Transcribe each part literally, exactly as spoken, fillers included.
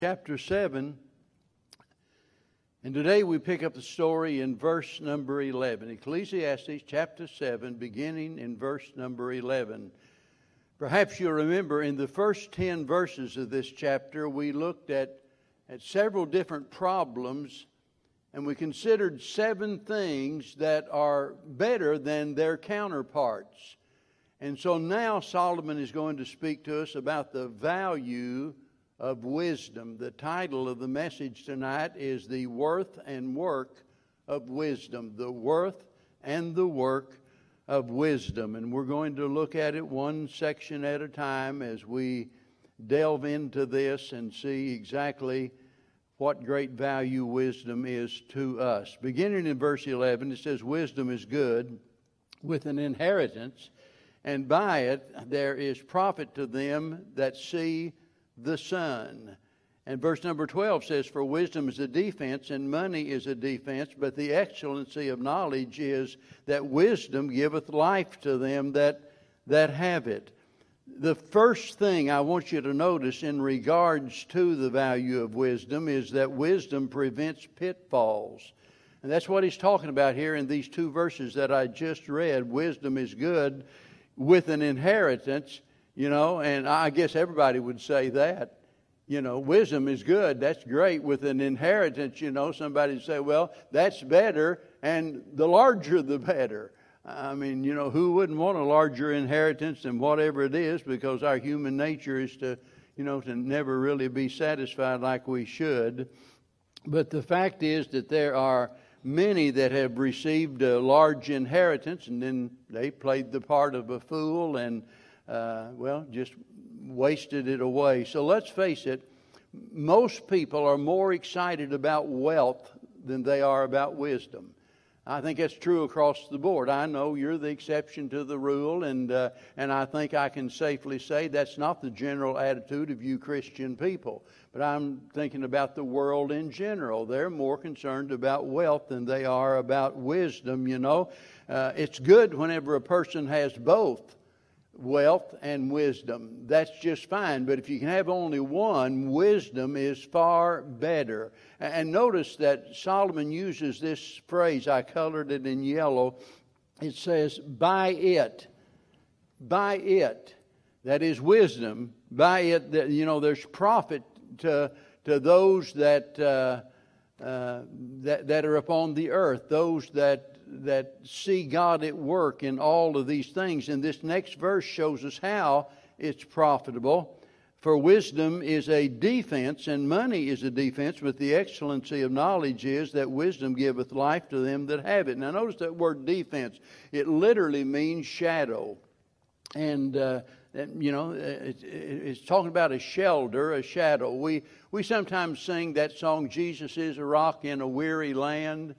Chapter seven, and today we pick up the story in verse number eleven. Ecclesiastes chapter seven, beginning in verse number eleven. Perhaps you'll remember in the first ten verses of this chapter, we looked at, at several different problems, and we considered seven things that are better than their counterparts. And so now Solomon is going to speak to us about the value of wisdom. The title of the message tonight is The Worth and Work of Wisdom. The worth and the work of wisdom. And we're going to look at it one section at a time as we delve into this and see exactly what great value wisdom is to us. Beginning in verse eleven, it says, "Wisdom is good with an inheritance, and by it there is profit to them that see the sun." And verse number twelve says, "For wisdom is a defense, and money is a defense, but the excellency of knowledge is that wisdom giveth life to them that, that have it." The first thing I want you to notice in regards to the value of wisdom is that wisdom prevents pitfalls. And that's what he's talking about here in these two verses that I just read. Wisdom is good with an inheritance. You know, and I guess everybody would say that. You know, wisdom is good. That's great. With an inheritance, you know, somebody would say, well, that's better, and the larger the better. I mean, you know, who wouldn't want a larger inheritance than whatever it is, because our human nature is to, you know, to never really be satisfied like we should. But the fact is that there are many that have received a large inheritance, and then they played the part of a fool and Uh, well, just wasted it away. So let's face it, most people are more excited about wealth than they are about wisdom. I think that's true across the board. I know you're the exception to the rule, and uh, and I think I can safely say that's not the general attitude of you Christian people. But I'm thinking about the world in general. They're more concerned about wealth than they are about wisdom, you know. Uh, it's good whenever a person has both wealth and wisdom. That's just fine. But if you can have only one, wisdom is far better. And notice that Solomon uses this phrase. I colored it in yellow. It says, by it. By it. That is wisdom. By it, that, you know, there's profit to, to those that, uh, uh, that, that are upon the earth. Those that that see God at work in all of these things. And this next verse shows us how it's profitable. For wisdom is a defense, and money is a defense, but the excellency of knowledge is that wisdom giveth life to them that have it. Now notice that word defense. It literally means shadow. And, uh, you know, it, it, it's talking about a shelter, a shadow. We, we sometimes sing that song, Jesus is a rock in a weary land.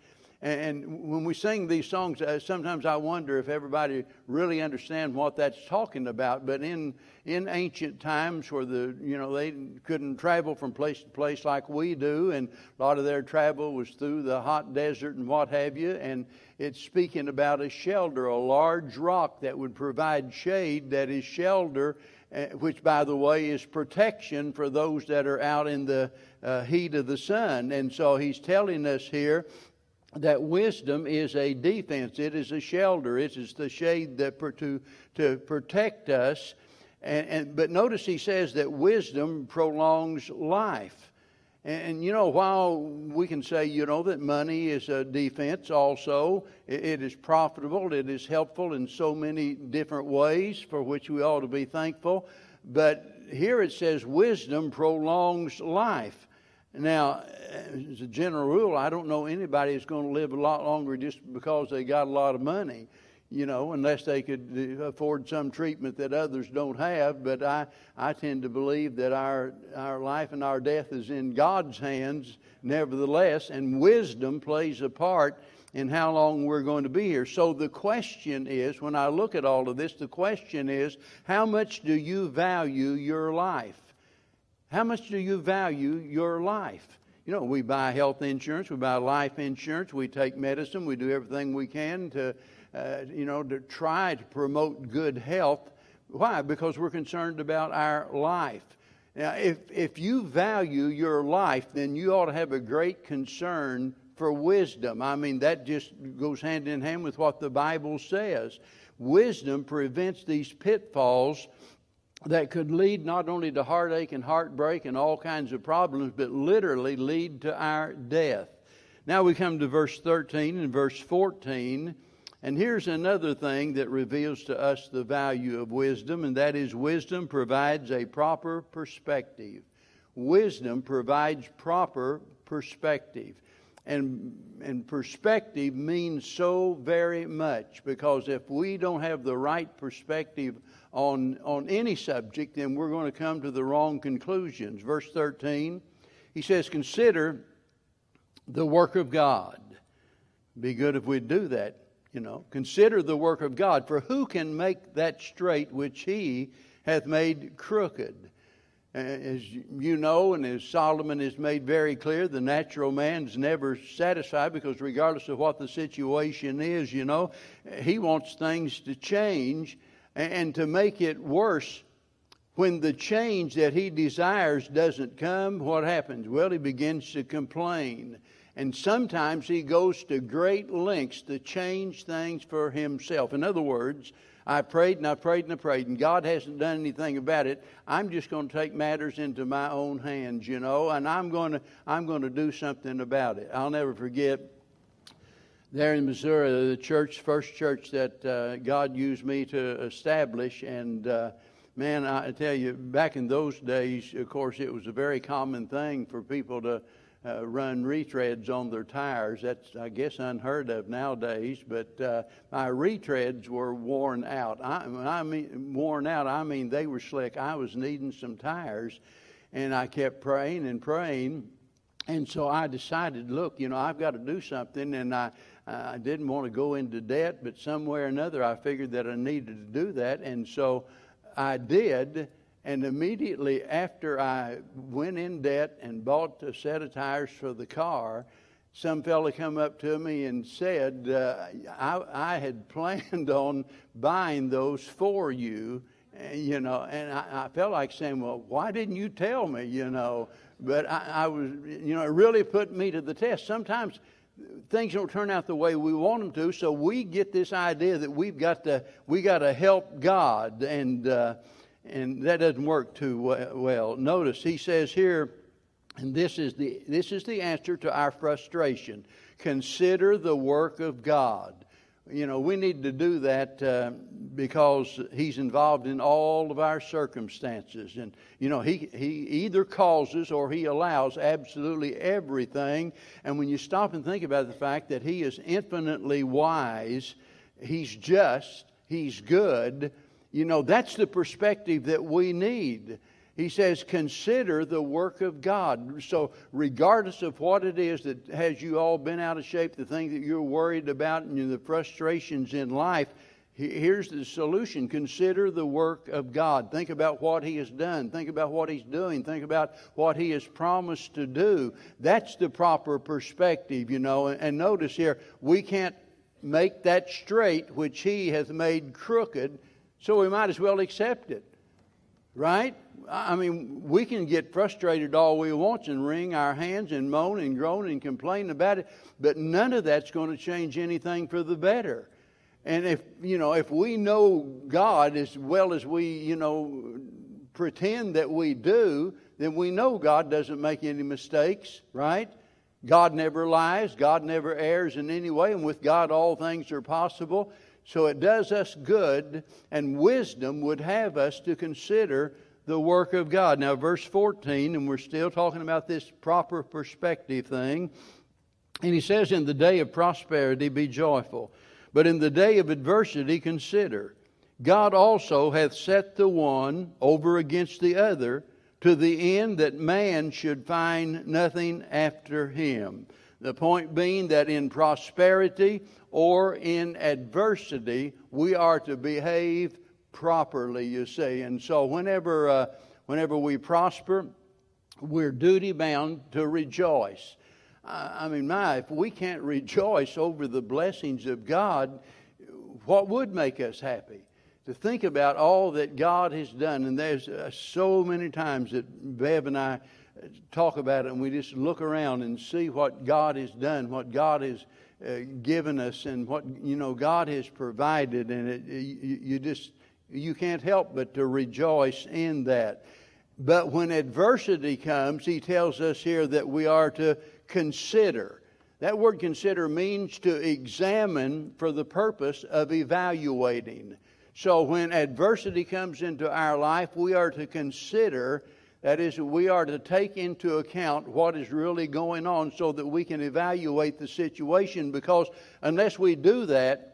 And when we sing these songs, uh, sometimes I wonder if everybody really understands what that's talking about. But in in ancient times, where the you know they couldn't travel from place to place like we do, and a lot of their travel was through the hot desert and what have you. And it's speaking about a shelter, a large rock that would provide shade, that is shelter, uh, which, by the way, is protection for those that are out in the uh, heat of the sun. And so he's telling us here that wisdom is a defense. It is a shelter. It is the shade that per, to to protect us. And, and but notice he says that wisdom prolongs life. And, and you know, while we can say, you know, that money is a defense also, it, it is profitable. It is helpful in so many different ways for which we ought to be thankful. But here it says wisdom prolongs life. Now, as a general rule, I don't know anybody that's going to live a lot longer just because they got a lot of money, you know, unless they could afford some treatment that others don't have. But I, I tend to believe that our, our life and our death is in God's hands, nevertheless, and wisdom plays a part in how long we're going to be here. So the question is, when I look at all of this, the question is, how much do you value your life? How much do you value your life? You know, we buy health insurance, we buy life insurance, we take medicine, we do everything we can to, uh, you know, to try to promote good health. Why? Because we're concerned about our life. Now, if, if you value your life, then you ought to have a great concern for wisdom. I mean, that just goes hand in hand with what the Bible says. Wisdom prevents these pitfalls that could lead not only to heartache and heartbreak and all kinds of problems, but literally lead to our death. Now we come to verse thirteen and verse fourteen. And here's another thing that reveals to us the value of wisdom, and that is wisdom provides a proper perspective. Wisdom provides proper perspective. And, and perspective means so very much, because if we don't have the right perspective on, on any subject, then we're going to come to the wrong conclusions. Verse thirteen, he says, consider the work of God. Be good if we'd do that. You know, consider the work of God, for who can make that straight which he hath made crooked? As you know, and as Solomon has made very clear, the natural man's never satisfied, because regardless of what the situation is, you know, he wants things to change and to make it worse. When the change that he desires doesn't come, what happens? Well, he begins to complain. And sometimes he goes to great lengths to change things for himself. In other words, I prayed and I prayed and I prayed, and God hasn't done anything about it. I'm just going to take matters into my own hands, you know, and I'm going to I'm going to do something about it. I'll never forget, there in Missouri, the church, first church that uh, God used me to establish, and uh, man, I tell you, back in those days, of course, it was a very common thing for people to Uh, run retreads on their tires. That's, I guess, unheard of nowadays. But uh, my retreads were worn out. I, I mean, worn out. I mean, they were slick. I was needing some tires, and I kept praying and praying. And so I decided, look, you know, I've got to do something. And I, I didn't want to go into debt, but somewhere or another, I figured that I needed to do that, and so I did. And immediately after I went in debt and bought a set of tires for the car, some fella come up to me and said, uh, I, I had planned on buying those for you, and, you know, and I, I felt like saying, well, why didn't you tell me, you know? But I, I was, you know, it really put me to the test. Sometimes things don't turn out the way we want them to, so we get this idea that we've got to, we got to help God, and uh, And that doesn't work too well. Notice he says here, and this is the this is the answer to our frustration. Consider the work of God. You know, we need to do that uh, because he's involved in all of our circumstances. And, you know, he, he either causes or he allows absolutely everything. And when you stop and think about the fact that he is infinitely wise, he's just, he's good, you know, that's the perspective that we need. He says, consider the work of God. So regardless of what it is that has you all been out of shape, the thing that you're worried about and the frustrations in life, here's the solution. Consider the work of God. Think about what he has done. Think about what he's doing. Think about what he has promised to do. That's the proper perspective, you know. And notice here, we can't make that straight which he hath made crooked, so we might as well accept it. Right? I mean, we can get frustrated all we want and wring our hands and moan and groan and complain about it, but none of that's going to change anything for the better. And if, you know, if we know God as well as we, you know, pretend that we do, then we know God doesn't make any mistakes, right? God never lies. God never errs in any way. And with God, all things are possible. So it does us good, and wisdom would have us to consider the work of God. Now, verse fourteen, and we're still talking about this proper perspective thing. And he says, in the day of prosperity be joyful, but in the day of adversity consider. God also hath set the one over against the other, to the end that man should find nothing after him. The point being that in prosperity or in adversity, we are to behave properly, you see. And so whenever uh, whenever we prosper, we're duty-bound to rejoice. I mean, my, if we can't rejoice over the blessings of God, what would make us happy? to think about all that God has done. And there's uh, so many times that Bev and I talk about it, and we just look around and see what God has done, what God has uh, given us, and what, you know, God has provided. And it, you, you just, you can't help but to rejoice in that. But when adversity comes, he tells us here that we are to consider. That word consider means to examine for the purpose of evaluating. So when adversity comes into our life, we are to consider, that is, we are to take into account what is really going on so that we can evaluate the situation, because unless we do that,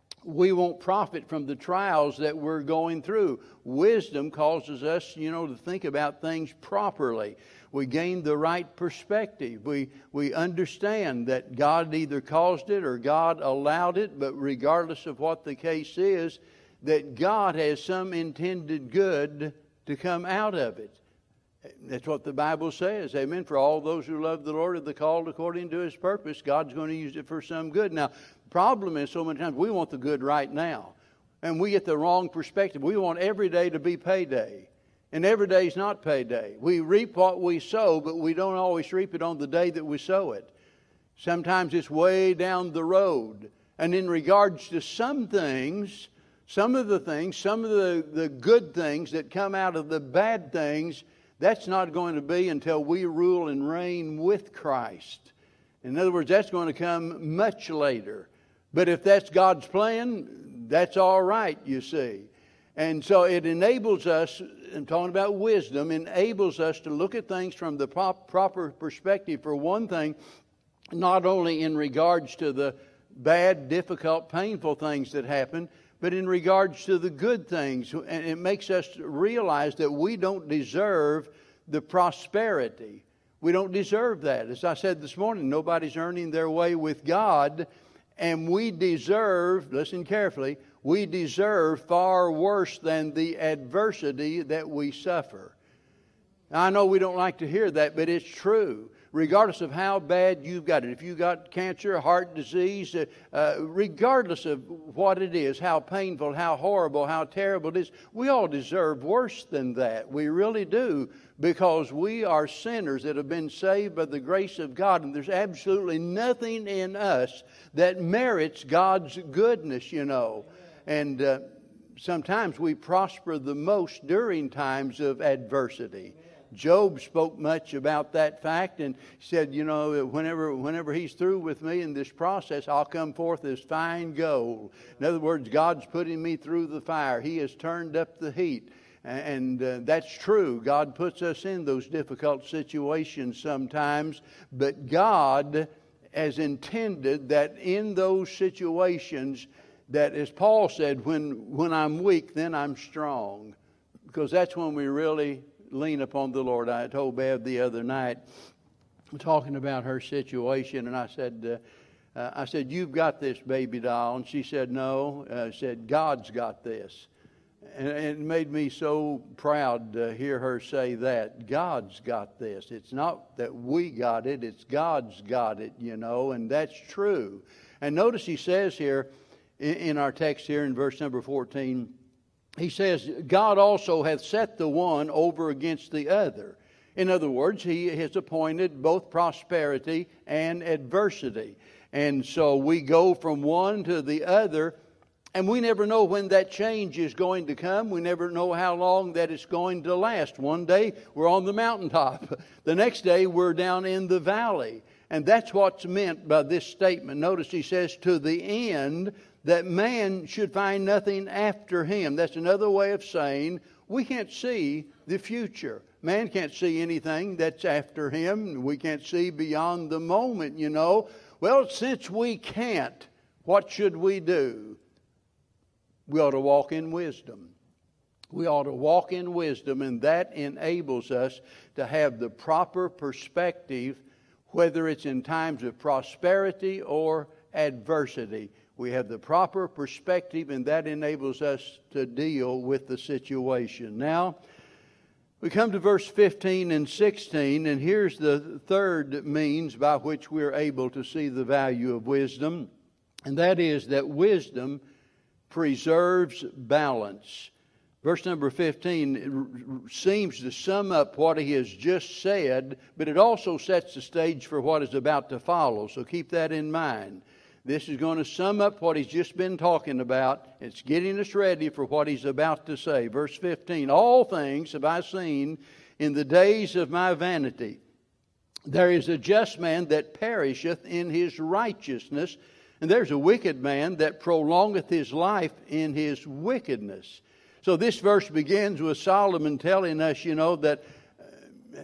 we won't profit from the trials that we're going through. Wisdom causes us, you know, to think about things properly. We gain the right perspective. We we understand that God either caused it or God allowed it, but regardless of what the case is, that God has some intended good to come out of it. That's what the Bible says. Amen. For all those who love the Lord are the called according to His purpose. God's going to use it for some good. Now, the problem is so many times we want the good right now. And we get the wrong perspective. We want every day to be payday. And every day is not payday. We reap what we sow, but we don't always reap it on the day that we sow it. Sometimes it's way down the road. And in regards to some things, some of the things, some of the, the good things that come out of the bad things, that's not going to be until we rule and reign with Christ. In other words, that's going to come much later. But if that's God's plan, that's all right, you see. And so it enables us, I'm talking about wisdom, enables us to look at things from the prop, proper perspective. For one thing, not only in regards to the bad, difficult, painful things that happen, but in regards to the good things. And it makes us realize that we don't deserve the prosperity. We don't deserve that. As I said this morning, nobody's earning their way with God. And we deserve, listen carefully, we deserve far worse than the adversity that we suffer. Now, I know we don't like to hear that, but it's true. Regardless of how bad you've got it, if you've got cancer, heart disease, uh, uh, regardless of what it is, how painful, how horrible, how terrible it is, we all deserve worse than that. We really do, because we are sinners that have been saved by the grace of God, and there's absolutely nothing in us that merits God's goodness, you know. And uh, sometimes we prosper the most during times of adversity. Job spoke much about that fact and said, you know, whenever whenever he's through with me in this process, I'll come forth as fine gold. In other words, God's putting me through the fire. He has turned up the heat. And uh, that's true. God puts us in those difficult situations sometimes. But God has intended that in those situations, that as Paul said, when, when I'm weak, then I'm strong. Because that's when we really lean upon the Lord. I told Bev the other night, talking about her situation, and I said, uh, uh, I said, you've got this, baby doll. And she said, no. I uh, said, God's got this. And, and it made me so proud to hear her say that. God's got this. It's not that we got it, it's God's got it, you know, and that's true. And notice he says here, in, in our text here in verse number fourteen, he says, God also hath set the one over against the other. In other words, He has appointed both prosperity and adversity. And so we go from one to the other, and we never know when that change is going to come. We never know how long that it's going to last. One day we're on the mountaintop. The next day we're down in the valley. And that's what's meant by this statement. Notice he says, to the end that man should find nothing after him. That's another way of saying we can't see the future. Man can't see anything that's after him. We can't see beyond the moment, you know. Well, since we can't, what should we do? We ought to walk in wisdom. We ought to walk in wisdom, and that enables us to have the proper perspective, whether it's in times of prosperity or adversity. We have the proper perspective, and that enables us to deal with the situation. Now, we come to verse fifteen and sixteen, and here's the third means by which we're able to see the value of wisdom, and that is that wisdom preserves balance. Verse number fifteen seems to sum up what he has just said, but it also sets the stage for what is about to follow. So keep that in mind. This is going to sum up what he's just been talking about. It's getting us ready for what he's about to say. Verse fifteen, all things have I seen in the days of my vanity. There is a just man that perisheth in his righteousness, and there's a wicked man that prolongeth his life in his wickedness. So this verse begins with Solomon telling us, you know, that uh,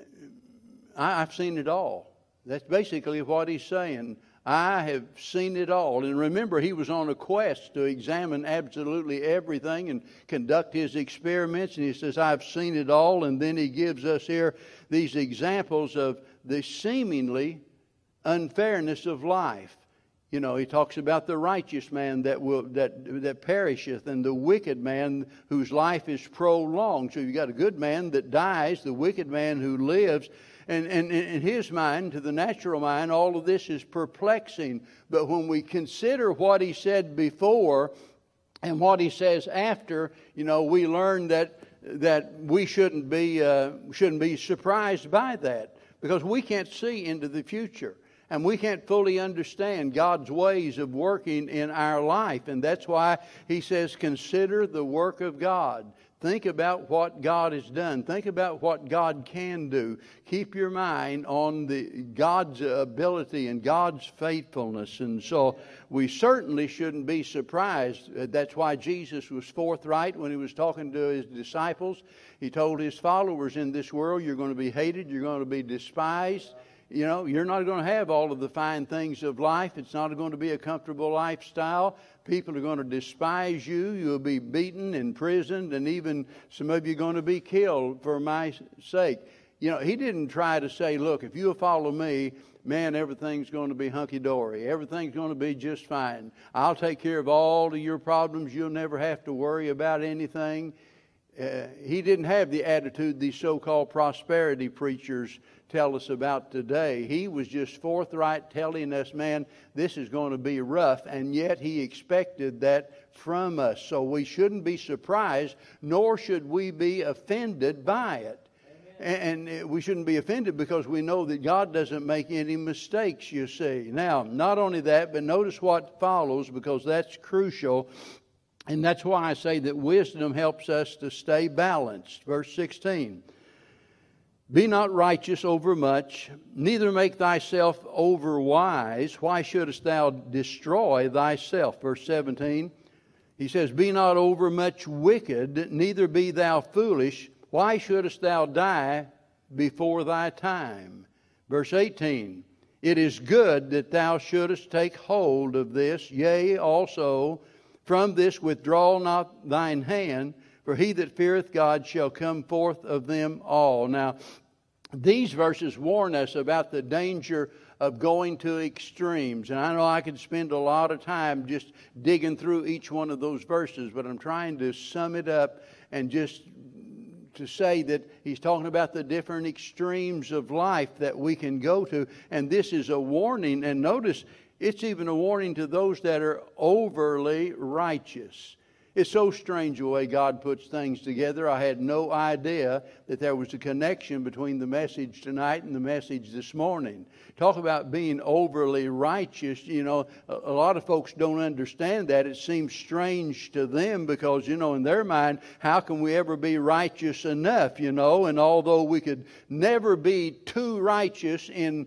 I, I've seen it all. That's basically what he's saying. I have seen it all. And remember, he was on a quest to examine absolutely everything and conduct his experiments. And he says, I've seen it all. And then he gives us here these examples of the seemingly unfairness of life. You know, he talks about the righteous man that will that that perisheth, and the wicked man whose life is prolonged. So you've got a good man that dies, the wicked man who lives. And, and, and in his mind, to the natural mind, all of this is perplexing. But when we consider what he said before and what he says after, you know, we learn that that we shouldn't be uh, shouldn't be surprised by that, because we can't see into the future. And we can't fully understand God's ways of working in our life. And that's why he says, consider the work of God. Think about what God has done. Think about what God can do. Keep your mind on the God's ability and God's faithfulness. And so we certainly shouldn't be surprised. That's why Jesus was forthright when he was talking to his disciples. He told his followers, in this world you're going to be hated, you're going to be despised. You know, you're not going to have all of the fine things of life. It's not going to be a comfortable lifestyle. People are going to despise you. You'll be beaten, imprisoned, and even some of you are going to be killed for my sake. You know, he didn't try to say, look, if you'll follow me, man, everything's going to be hunky-dory. Everything's going to be just fine. I'll take care of all of your problems. You'll never have to worry about anything. Uh, he didn't have the attitude these so-called prosperity preachers tell us about today. He was just forthright telling us, man, this is going to be rough, and yet he expected that from us. So we shouldn't be surprised, nor should we be offended by it. Amen. And we shouldn't be offended because we know that God doesn't make any mistakes, you see. Now, not only that, but notice what follows, because that's crucial. And that's why I say that wisdom helps us to stay balanced. Verse sixteen. Be not righteous over much, neither make thyself over wise. Why shouldest thou destroy thyself? Verse seventeen. He says, be not over much wicked, neither be thou foolish. Why shouldest thou die before thy time? Verse eighteen. It is good that thou shouldest take hold of this, yea, also from this withdraw not thine hand, for he that feareth God shall come forth of them all. Now, these verses warn us about the danger of going to extremes. And I know I could spend a lot of time just digging through each one of those verses, but I'm trying to sum it up and just to say that he's talking about the different extremes of life that we can go to. And this is a warning. And notice, it's even a warning to those that are overly righteous. It's so strange the way God puts things together. I had no idea that there was a connection between the message tonight and the message this morning. Talk about being overly righteous. You know, a, a lot of folks don't understand that. It seems strange to them because, you know, in their mind, how can we ever be righteous enough, you know? And although we could never be too righteous in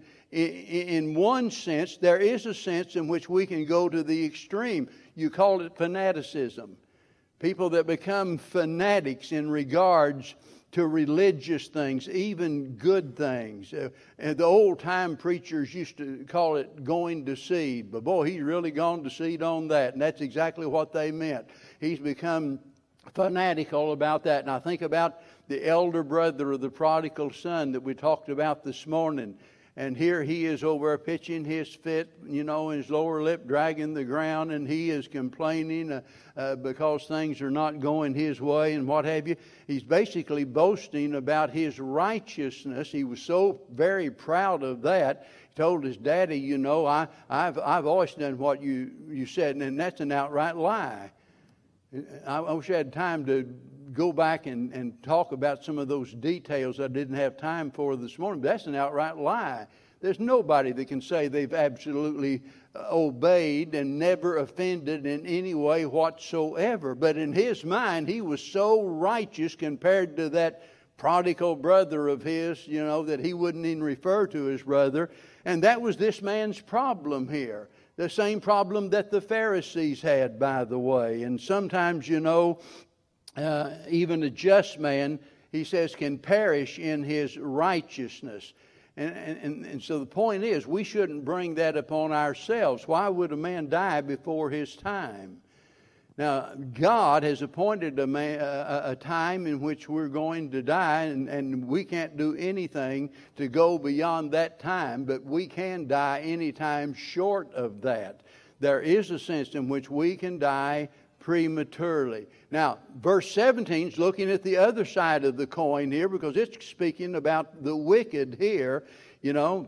In one sense, there is a sense in which we can go to the extreme. You call it fanaticism. People that become fanatics in regards to religious things, even good things. Uh, and the old-time preachers used to call it going to seed. But boy, he's really gone to seed on that. And that's exactly what they meant. He's become fanatical about that. And I think about the elder brother of the prodigal son that we talked about this morning. And here he is over pitching his fit, you know, his lower lip dragging the ground, and he is complaining uh, uh, because things are not going his way and what have you. He's basically boasting about his righteousness. He was so very proud of that. He told his daddy, you know, I, I've I've always done what you, you said, and that's an outright lie. I, I wish I had time to go back and, and talk about some of those details I didn't have time for this morning. But that's an outright lie. There's nobody that can say they've absolutely obeyed and never offended in any way whatsoever. But in his mind, he was so righteous compared to that prodigal brother of his, you know, that he wouldn't even refer to his brother. And that was this man's problem here. The same problem that the Pharisees had, by the way. And sometimes, you know, uh, even a just man, he says, can perish in his righteousness. And, and, and so the point is, we shouldn't bring that upon ourselves. Why would a man die before his time? Now, God has appointed a, man, a, a time in which we're going to die, and, and we can't do anything to go beyond that time, but we can die any time short of that. There is a sense in which we can die prematurely. Now, verse seventeen is looking at the other side of the coin here, because it's speaking about the wicked here. You know,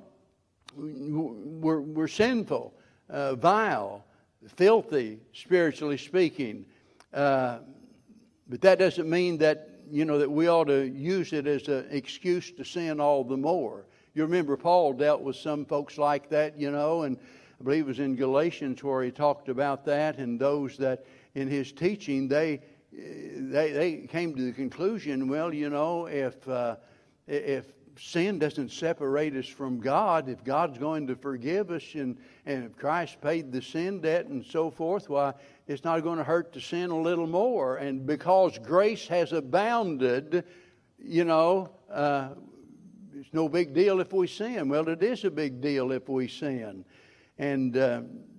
we're, we're sinful, uh, vile, filthy, spiritually speaking. Uh, but that doesn't mean that, you know, that we ought to use it as an excuse to sin all the more. You remember Paul dealt with some folks like that, you know, and I believe it was in Galatians where he talked about that, and those that in his teaching, they they they came to the conclusion, well, you know, if uh, if sin doesn't separate us from God, if God's going to forgive us, and, and if Christ paid the sin debt and so forth, why, it's not going to hurt to sin a little more. And because grace has abounded, you know, uh, it's no big deal if we sin. Well, it is a big deal if we sin. And uh,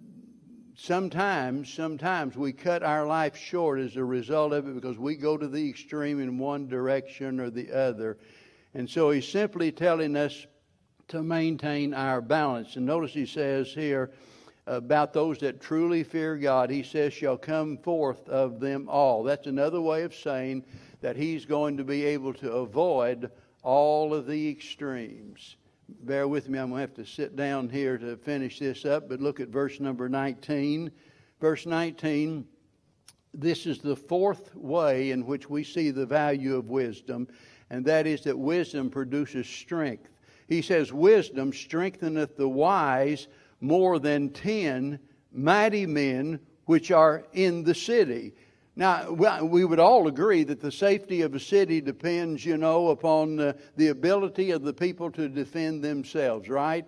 sometimes, sometimes we cut our life short as a result of it, because we go to the extreme in one direction or the other. And so he's simply telling us to maintain our balance. And notice he says here about those that truly fear God, he says, shall come forth of them all. That's another way of saying that he's going to be able to avoid all of the extremes. Bear with me, I'm going to have to sit down here to finish this up, but look at verse number nineteen. Verse nineteen, this is the fourth way in which we see the value of wisdom, and that is that wisdom produces strength. He says, wisdom strengtheneth the wise more than ten mighty men which are in the city. Now, we would all agree that the safety of a city depends, you know, upon uh, the ability of the people to defend themselves, right?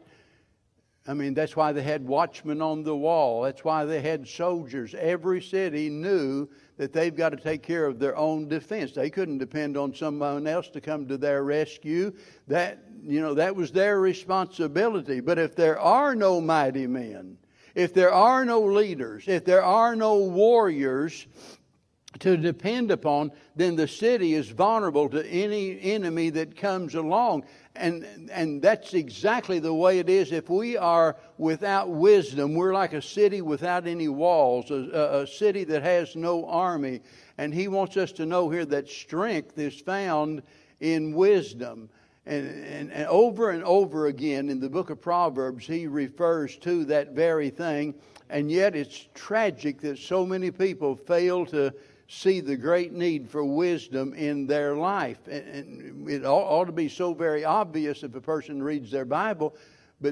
I mean, that's why they had watchmen on the wall. That's why they had soldiers. Every city knew that they've got to take care of their own defense. They couldn't depend on someone else to come to their rescue. That, you know, that was their responsibility. But if there are no mighty men, if there are no leaders, if there are no warriors to depend upon, then the city is vulnerable to any enemy that comes along. And and that's exactly the way it is. If we are without wisdom, we're like a city without any walls, a, a city that has no army. And he wants us to know here that strength is found in wisdom. And, and, and over and over again in the book of Proverbs, he refers to that very thing. And yet it's tragic that so many people fail to see the great need for wisdom in their life. And it ought to be so very obvious if a person reads their Bible, but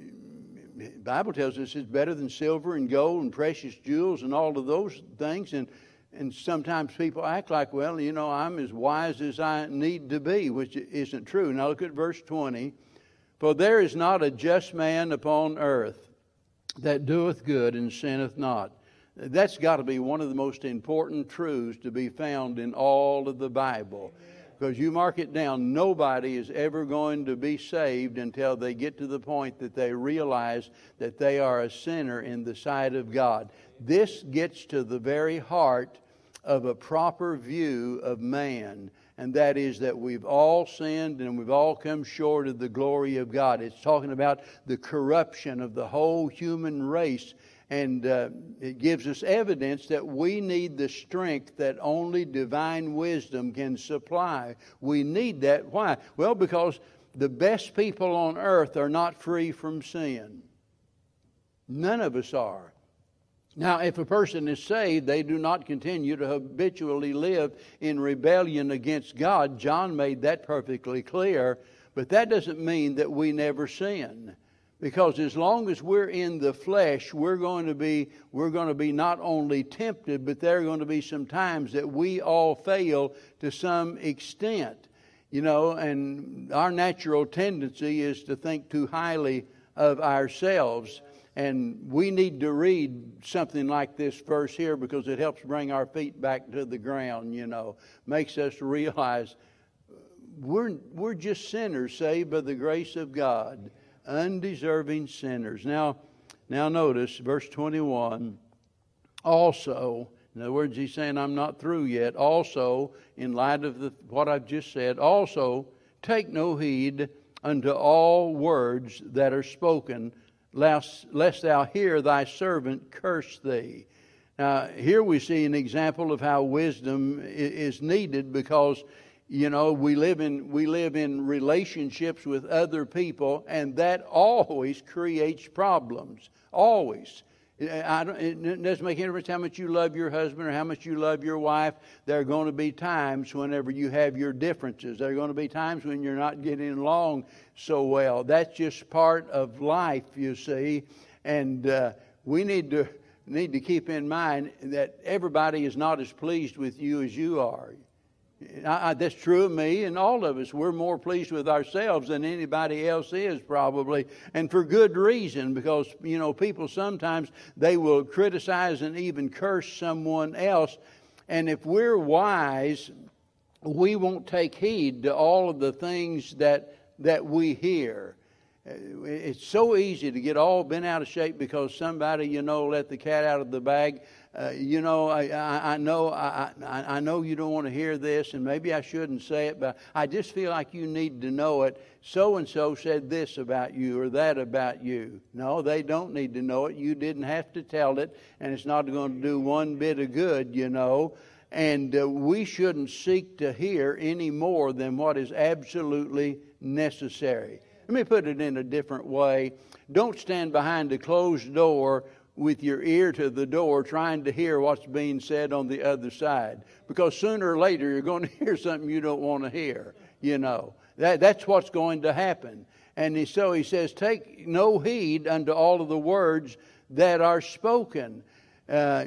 the Bible tells us it's better than silver and gold and precious jewels and all of those things. And and sometimes people act like, well, you know, I'm as wise as I need to be, which isn't true. Now look at verse twenty. For there is not a just man upon earth that doeth good and sinneth not. That's got to be one of the most important truths to be found in all of the Bible. Because you mark it down, nobody is ever going to be saved until they get to the point that they realize that they are a sinner in the sight of God. This gets to the very heart of a proper view of man. And that is that we've all sinned and we've all come short of the glory of God. It's talking about the corruption of the whole human race. And uh, it gives us evidence that we need the strength that only divine wisdom can supply. We need that. Why? Well, because the best people on earth are not free from sin. None of us are. Now, if a person is saved, they do not continue to habitually live in rebellion against God. John made that perfectly clear. But that doesn't mean that we never sin. Because as long as we're in the flesh, we're going to be we're going to be not only tempted, but there are going to be some times that we all fail to some extent. You know, and our natural tendency is to think too highly of ourselves. And we need to read something like this verse here because it helps bring our feet back to the ground, you know. Makes us realize we're, we're just sinners saved by the grace of God. Undeserving sinners. Now, now notice verse twenty-one. Also, in other words, he's saying, I'm not through yet. Also, in light of the, what I've just said, also take no heed unto all words that are spoken, lest, lest thou hear thy servant curse thee. Now, here we see an example of how wisdom is needed because, you know, we live in we live in relationships with other people, and that always creates problems. Always. I don't, it doesn't make any difference how much you love your husband or how much you love your wife. There are going to be times whenever you have your differences. There are going to be times when you're not getting along so well. That's just part of life, you see. And uh, we need to need to keep in mind that everybody is not as pleased with you as you are. I, I, that's true of me and all of us. We're more pleased with ourselves than anybody else is probably, and for good reason, because, you know, people sometimes, they will criticize and even curse someone else, and if we're wise, we won't take heed to all of the things that that we hear. It's so easy to get all bent out of shape because somebody, you know, let the cat out of the bag. Uh, you know, I, I, I know, I, I, I know you don't want to hear this, and maybe I shouldn't say it, but I just feel like you need to know it. So and so said this about you or that about you. No, they don't need to know it. You didn't have to tell it, and it's not going to do one bit of good, you know. And uh, we shouldn't seek to hear any more than what is absolutely necessary. Let me put it in a different way. Don't stand behind a closed door with your ear to the door trying to hear what's being said on the other side. Because sooner or later you're going to hear something you don't want to hear, you know. That, that's what's going to happen. And he, so he says, take no heed unto all of the words that are spoken. Uh,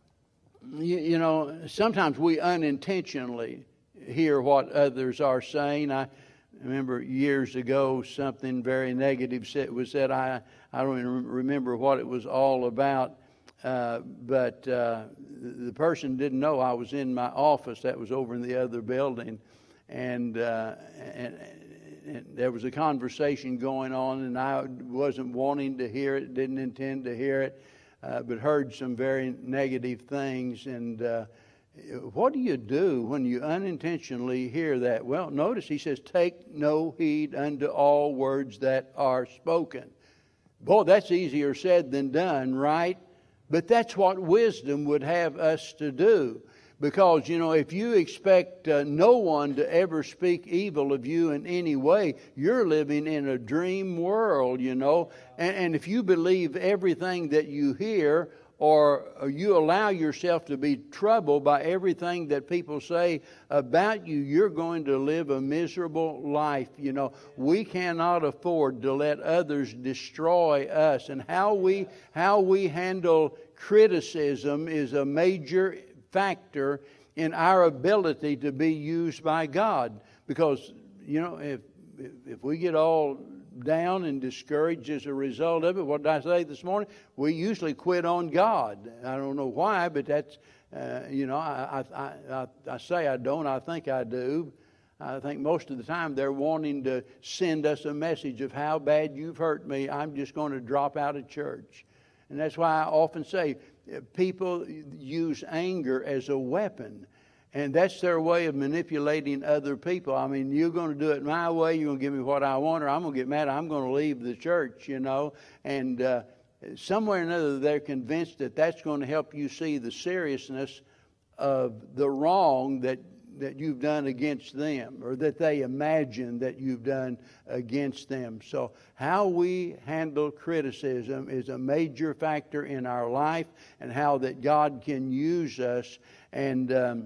you, you know, sometimes we unintentionally hear what others are saying. I remember years ago something very negative said, was said. I, I don't even remember what it was all about, uh, but uh, the person didn't know I was in my office. That was over in the other building, and, uh, and, and there was a conversation going on, and I wasn't wanting to hear it, didn't intend to hear it, uh, but heard some very negative things. And uh, what do you do when you unintentionally hear that? Well, notice he says, take no heed unto all words that are spoken. Boy, that's easier said than done, right? But that's what wisdom would have us to do. Because, you know, if you expect uh, no one to ever speak evil of you in any way, you're living in a dream world, you know. And, and if you believe everything that you hear, or you allow yourself to be troubled by everything that people say about you, you're going to live a miserable life. You know, we cannot afford to let others destroy us. And how we how we handle criticism is a major factor in our ability to be used by God. Because, you know, if if we get all down and discouraged as a result of it, what did I say this morning? We usually quit on God. I don't know why, but that's, uh, you know, I, I, I, I say I don't. I think I do. I think most of the time they're wanting to send us a message of how bad you've hurt me. I'm just going to drop out of church. And that's why I often say people use anger as a weapon. And that's their way of manipulating other people. I mean, you're going to do it my way. You're going to give me what I want, or I'm going to get mad. I'm going to leave the church, you know. And uh, somewhere or another, they're convinced that that's going to help you see the seriousness of the wrong that that you've done against them, or that they imagine that you've done against them. So how we handle criticism is a major factor in our life, and how that God can use us. And um,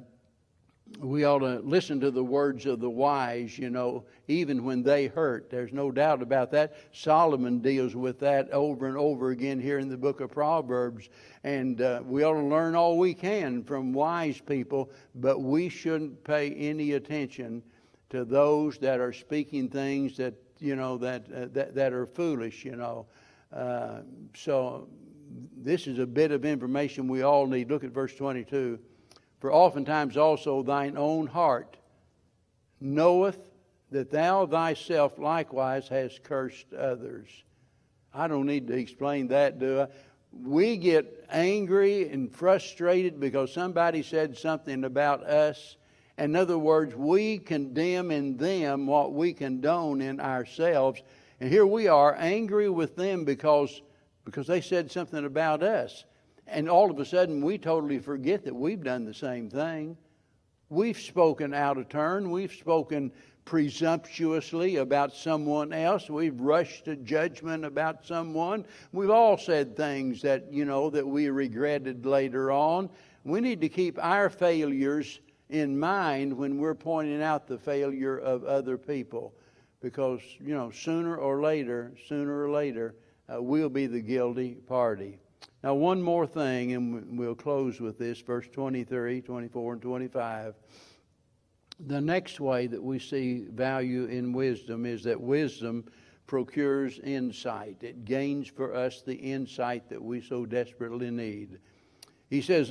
we ought to listen to the words of the wise, you know, even when they hurt. There's no doubt about that. Solomon deals with that over and over again here in the book of Proverbs. And uh, we ought to learn all we can from wise people, but we shouldn't pay any attention to those that are speaking things that, you know, that uh, that, that are foolish, you know. Uh, so this is a bit of information we all need. Look at verse twenty-two. For oftentimes also thine own heart knoweth that thou thyself likewise hast cursed others. I don't need to explain that, do I? We get angry and frustrated because somebody said something about us. In other words, we condemn in them what we condone in ourselves. And here we are angry with them because, because they said something about us. And all of a sudden, we totally forget that we've done the same thing. We've spoken out of turn. We've spoken presumptuously about someone else. We've rushed to judgment about someone. We've all said things that, you know, that we regretted later on. We need to keep our failures in mind when we're pointing out the failure of other people. Because, you know, sooner or later, sooner or later, uh, we'll be the guilty party. Now, one more thing, and we'll close with this, verse twenty-three, twenty-four, and twenty-five. The next way that we see value in wisdom is that wisdom procures insight. It gains for us the insight that we so desperately need. He says,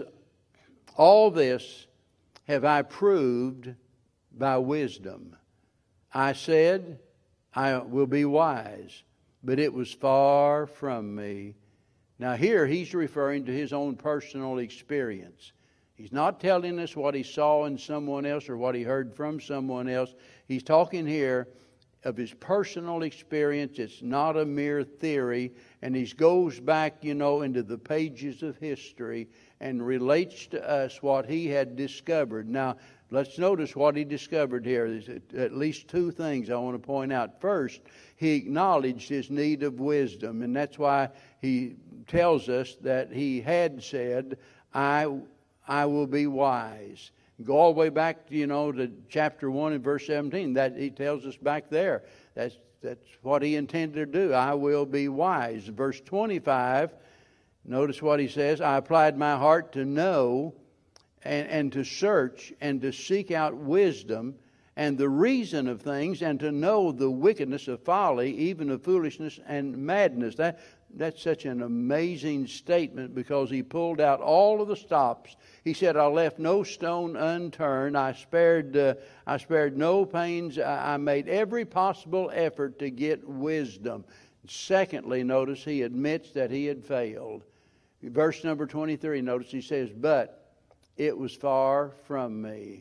all this have I proved by wisdom. I said, I will be wise, but it was far from me. Now here he's referring to his own personal experience. He's not telling us what he saw in someone else or what he heard from someone else. He's talking here of his personal experience. It's not a mere theory. And he goes back, you know, into the pages of history and relates to us what he had discovered. Now, let's notice what he discovered here. There's at least two things I want to point out. First, he acknowledged his need of wisdom, and that's why he tells us that he had said, I, I will be wise. Go all the way back, you know, to chapter one and verse seventeen. That he tells us back there. That's that's what he intended to do. I will be wise. Verse twenty-five, notice what he says. I applied my heart to know and, and to search and to seek out wisdom and the reason of things, and to know the wickedness of folly, even of foolishness and madness. That That's such an amazing statement, because he pulled out all of the stops. He said, I left no stone unturned. I spared uh, I spared no pains. I, I made every possible effort to get wisdom. Secondly, notice he admits that he had failed. Verse number twenty-three, notice he says, but it was far from me.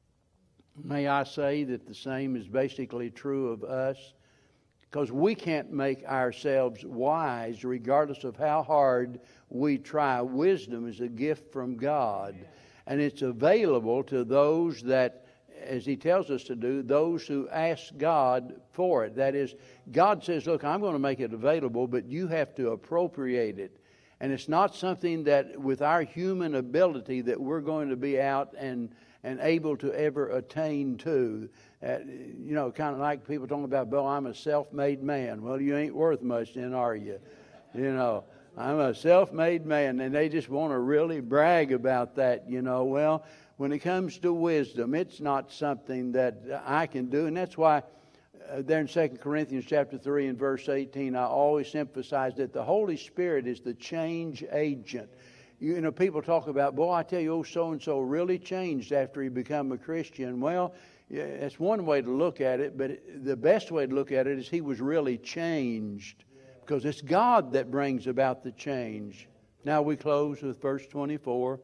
May I say that the same is basically true of us? Because we can't make ourselves wise regardless of how hard we try. Wisdom is a gift from God. And it's available to those that, as he tells us to do, those who ask God for it. That is, God says, look, I'm going to make it available, but you have to appropriate it. And it's not something that with our human ability that we're going to be out and and able to ever attain to. Uh, you know, kind of like people talking about, Bill, I'm a self-made man. Well, you ain't worth much then, are you? You know, I'm a self-made man, and they just want to really brag about that, you know. Well, when it comes to wisdom, it's not something that I can do, and that's why uh, there in Second Corinthians chapter three and verse eighteen, I always emphasize that the Holy Spirit is the change agent. You know, people talk about, boy, I tell you, oh, so-and-so really changed after he became a Christian. Well, yeah, that's one way to look at it, but the best way to look at it is he was really changed, because it's God that brings about the change. Now we close with verse twenty-four.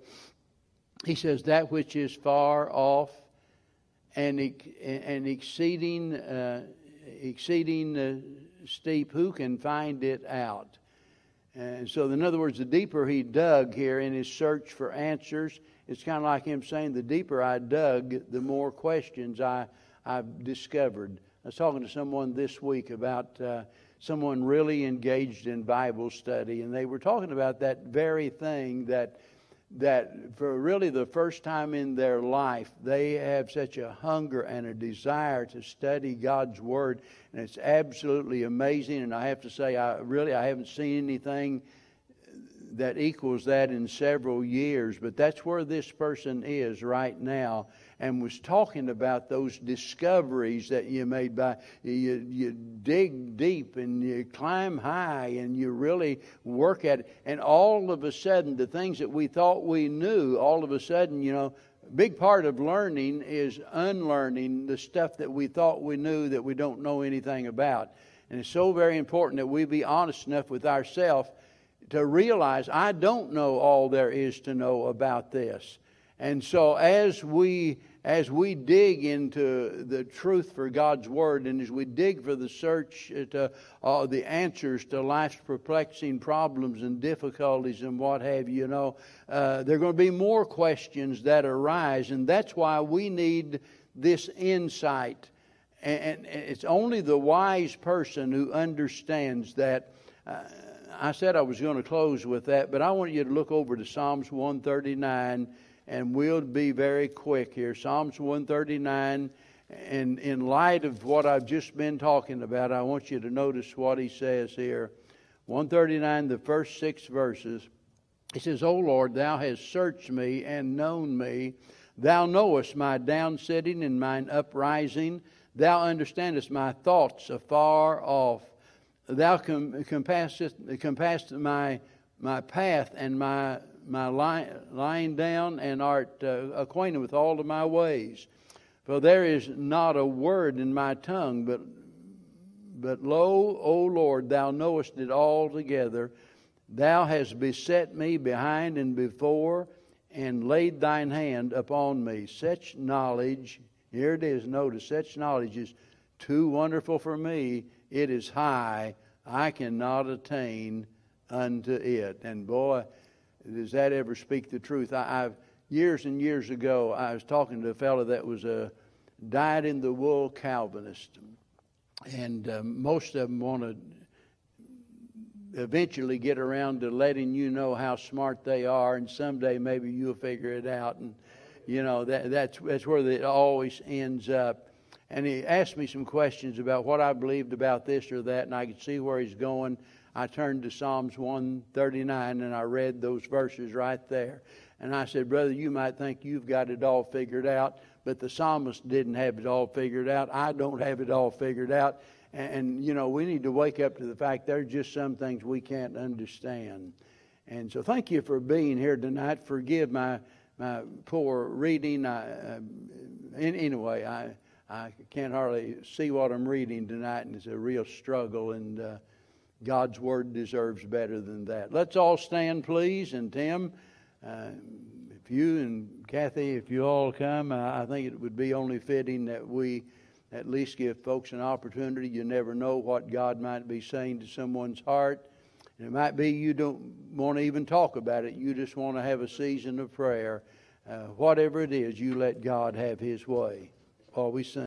He says, that which is far off and, and exceeding, uh, exceeding uh, steep, who can find it out? And so, in other words, the deeper he dug here in his search for answers, it's kind of like him saying, the deeper I dug, the more questions I, I've discovered. I was talking to someone this week about uh, someone really engaged in Bible study, and they were talking about that very thing, that that for really the first time in their life, they have such a hunger and a desire to study God's Word, and it's absolutely amazing. And I have to say, I really I haven't seen anything that equals that in several years, but that's where this person is right now, and was talking about those discoveries that you made by you, you dig deep and you climb high and you really work at it, and all of a sudden the things that we thought we knew, all of a sudden, you know, a big part of learning is unlearning the stuff that we thought we knew that we don't know anything about. And it's so very important that we be honest enough with ourselves to realize I don't know all there is to know about this. And so as we as we dig into the truth for God's Word, and as we dig for the search to uh, the answers to life's perplexing problems and difficulties and what have you, you know, uh, there are going to be more questions that arise, and that's why we need this insight. And, and it's only the wise person who understands that. Uh, I said I was going to close with that, but I want you to look over to Psalms one thirty-nine, and we'll be very quick here. Psalms one thirty-nine, and in light of what I've just been talking about, I want you to notice what he says here. one thirty-nine, the first six verses. He says, O Lord, thou hast searched me and known me. Thou knowest my downsitting and mine uprising. Thou understandest my thoughts afar off. Thou compassest, compassest my my path and my my lie, lying down, and art uh, acquainted with all of my ways. For there is not a word in my tongue, but but lo, O Lord, thou knowest it altogether. Thou hast beset me behind and before, and laid thine hand upon me. Such knowledge, here it is, notice, such knowledge is too wonderful for me. It is high, I cannot attain unto it. And boy, does that ever speak the truth. I, I've years and years ago, I was talking to a fellow that was a dyed-in-the-wool Calvinist. And uh, most of them want to eventually get around to letting you know how smart they are, and someday maybe you'll figure it out. And, you know, that, that's, that's where it always ends up. And he asked me some questions about what I believed about this or that, and I could see where he's going. I turned to Psalms one thirty-nine, and I read those verses right there. And I said, brother, you might think you've got it all figured out, but the psalmist didn't have it all figured out. I don't have it all figured out. And, and you know, we need to wake up to the fact there's just some things we can't understand. And so thank you for being here tonight. Forgive my, my poor reading. I, uh, anyway, I... I can't hardly see what I'm reading tonight, and it's a real struggle, and uh, God's Word deserves better than that. Let's all stand, please, and Tim, uh, if you and Kathy, if you all come, uh, I think it would be only fitting that we at least give folks an opportunity. You never know what God might be saying to someone's heart. And it might be you don't want to even talk about it. You just want to have a season of prayer. Uh, whatever it is, you let God have His way. While we sing.